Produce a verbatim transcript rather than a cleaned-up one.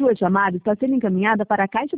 Sua chamada está sendo encaminhada para a caixa